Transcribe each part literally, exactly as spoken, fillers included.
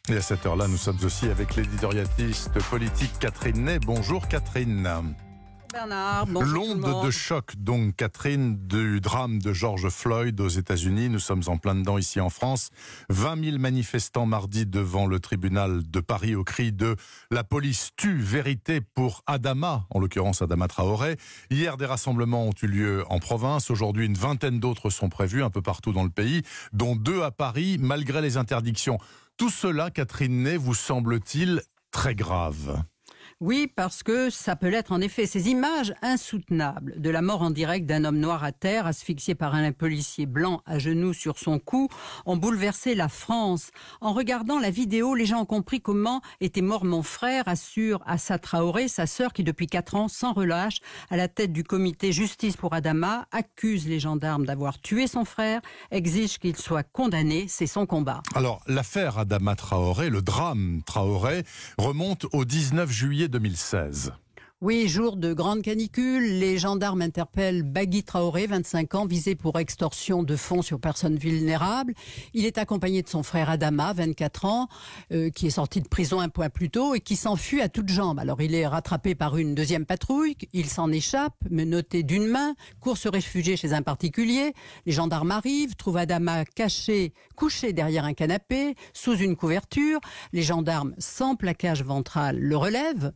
Et à cette heure-là, nous sommes aussi avec l'éditorialiste politique Catherine Ney. Bonjour Catherine. Bernard, bonjour. L'onde de choc, donc, Catherine, du drame de George Floyd aux États-Unis. Nous sommes en plein dedans ici en France. vingt mille manifestants mardi devant le tribunal de Paris au cri de « La police tue, vérité pour Adama », en l'occurrence Adama Traoré. Hier, des rassemblements ont eu lieu en province. Aujourd'hui, une vingtaine d'autres sont prévus un peu partout dans le pays, dont deux à Paris, malgré les interdictions. Tout cela, Catherine Ney, vous semble-t-il très grave ? Oui, parce que ça peut l'être en effet. Ces images insoutenables de la mort en direct d'un homme noir à terre, asphyxié par un policier blanc à genoux sur son cou, ont bouleversé la France. En regardant la vidéo, les gens ont compris comment était mort mon frère, assure Assa Traoré, sa sœur qui depuis quatre ans, sans relâche, à la tête du comité Justice pour Adama, accuse les gendarmes d'avoir tué son frère, exige qu'il soit condamné, c'est son combat. Alors, l'affaire Adama Traoré, le drame Traoré, remonte au dix-neuf juillet deux mille seize. Oui, jour de grande canicule, les gendarmes interpellent Bagui Traoré, vingt-cinq ans, visé pour extorsion de fonds sur personnes vulnérables. Il est accompagné de son frère Adama, vingt-quatre ans, euh, qui est sorti de prison un point plus tôt et qui s'enfuit à toutes jambes. Alors il est rattrapé par une deuxième patrouille, il s'en échappe, menotté d'une main, court se réfugier chez un particulier. Les gendarmes arrivent, trouvent Adama caché, couché derrière un canapé, sous une couverture. Les gendarmes, sans plaquage ventral, le relèvent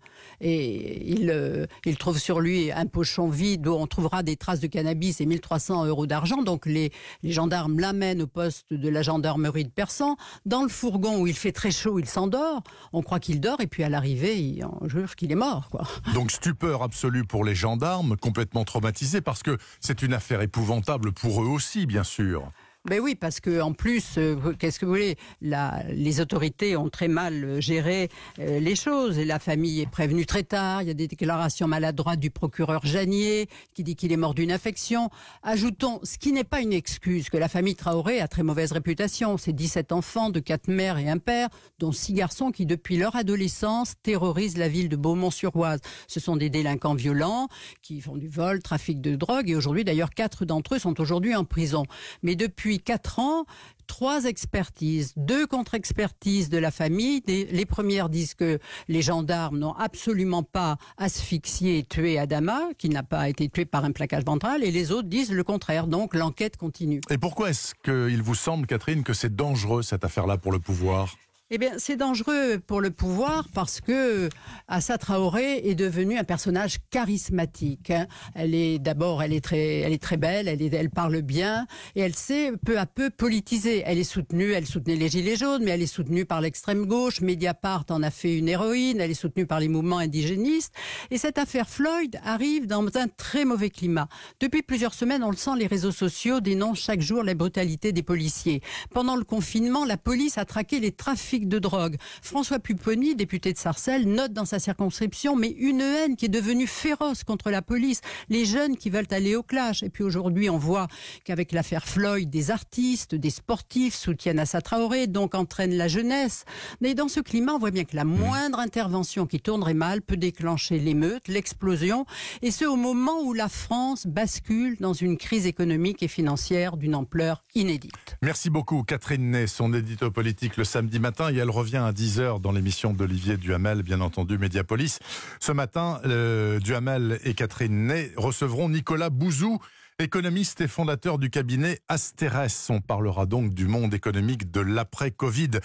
et il Il trouve sur lui un pochon vide où on trouvera des traces de cannabis et mille trois cents euros d'argent. Donc les, les gendarmes l'amènent au poste de la gendarmerie de Persan. Dans le fourgon où il fait très chaud, il s'endort. On croit qu'il dort et puis à l'arrivée, on jure qu'il est mort, quoi. Donc stupeur absolue pour les gendarmes, complètement traumatisés parce que c'est une affaire épouvantable pour eux aussi, bien sûr. Ben oui, parce que en plus, euh, qu'est-ce que vous voulez, la, les autorités ont très mal géré euh, les choses. Et la famille est prévenue très tard. Il y a des déclarations maladroites du procureur Janier qui dit qu'il est mort d'une infection. Ajoutons, ce qui n'est pas une excuse, que la famille Traoré a très mauvaise réputation. C'est dix-sept enfants de quatre mères et un père, dont six garçons qui, depuis leur adolescence, terrorisent la ville de Beaumont-sur-Oise. Ce sont des délinquants violents qui font du vol, trafic de drogue. Et aujourd'hui, d'ailleurs, quatre d'entre eux sont aujourd'hui en prison. Mais depuis quatre ans, trois expertises, deux contre-expertises de la famille. Les premières disent que les gendarmes n'ont absolument pas asphyxié et tué Adama, qui n'a pas été tué par un plaquage ventral, et les autres disent le contraire. Donc l'enquête continue. Et pourquoi est-ce qu'il vous semble, Catherine, que c'est dangereux cette affaire-là pour le pouvoir ? Eh bien, c'est dangereux pour le pouvoir parce que Assa Traoré est devenue un personnage charismatique. Elle est d'abord, elle est très, elle est très belle, elle, est, elle parle bien et elle s'est peu à peu politisée. Elle est soutenue, elle soutenait les Gilets jaunes, mais elle est soutenue par l'extrême gauche. Mediapart en a fait une héroïne. Elle est soutenue par les mouvements indigénistes. Et cette affaire Floyd arrive dans un très mauvais climat. Depuis plusieurs semaines, on le sent, les réseaux sociaux dénoncent chaque jour la brutalité des policiers. Pendant le confinement, la police a traqué les trafics de drogue. François Pupponi, député de Sarcelles, note dans sa circonscription mais une haine qui est devenue féroce contre la police. Les jeunes qui veulent aller au clash. Et puis aujourd'hui, on voit qu'avec l'affaire Floyd, des artistes, des sportifs soutiennent Assa Traoré, donc entraînent la jeunesse. Mais dans ce climat, on voit bien que la moindre intervention qui tournerait mal peut déclencher l'émeute, l'explosion, et ce au moment où la France bascule dans une crise économique et financière d'une ampleur inédite. Merci beaucoup Catherine Ney, son édito politique le samedi matin. Et elle revient à dix heures dans l'émission d'Olivier Duhamel, bien entendu, Mediapolis. Ce matin, euh, Duhamel et Catherine Ney recevront Nicolas Bouzou, économiste et fondateur du cabinet Asterès. On parlera donc du monde économique de l'après-Covid.